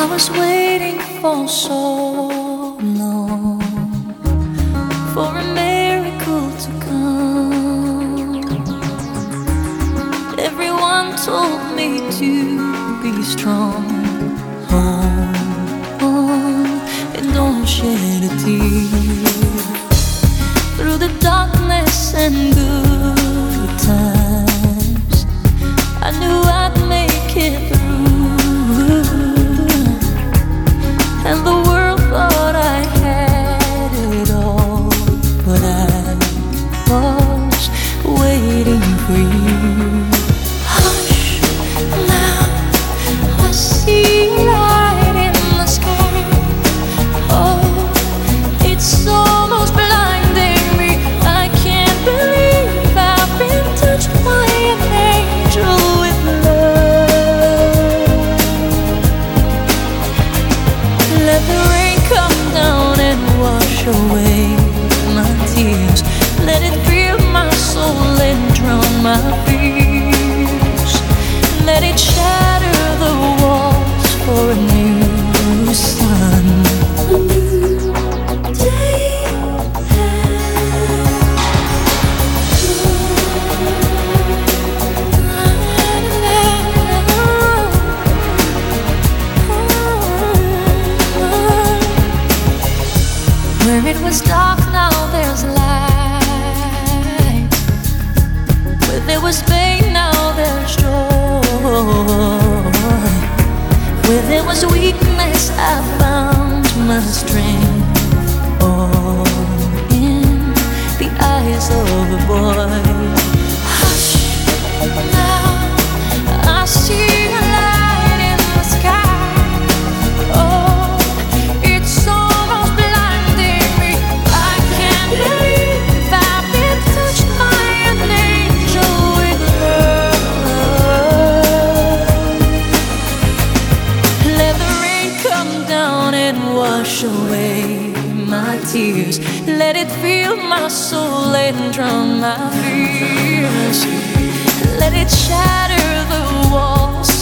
was waiting for so long for a miracle to come. Everyone told me to be strong. Hold on and don't shed a tear. Through the darkness and good times, I knew I'd make it through. And the world thought I had it all, but I was waiting for you. Hush, now I see light in the sky. Oh, it's almost blinding me. I can't believe I've been touched by an angel with love. Let the rain come down and wash away my tears. Let it fill my soul and drown my fears. Let it shatter the walls for a new sun. A new day where it was dark, now there's light. Where there was pain, now there's joy. Where there was weakness, I found my strength. All in the eyes of a boy. Hush, now I see a light in the sky. Oh, it's almost blinding me. I can't believe I've been touched by an angel with love. Let the rain come down and wash away my tears. Let it fill my soul and drown my fears. Let it shatter the walls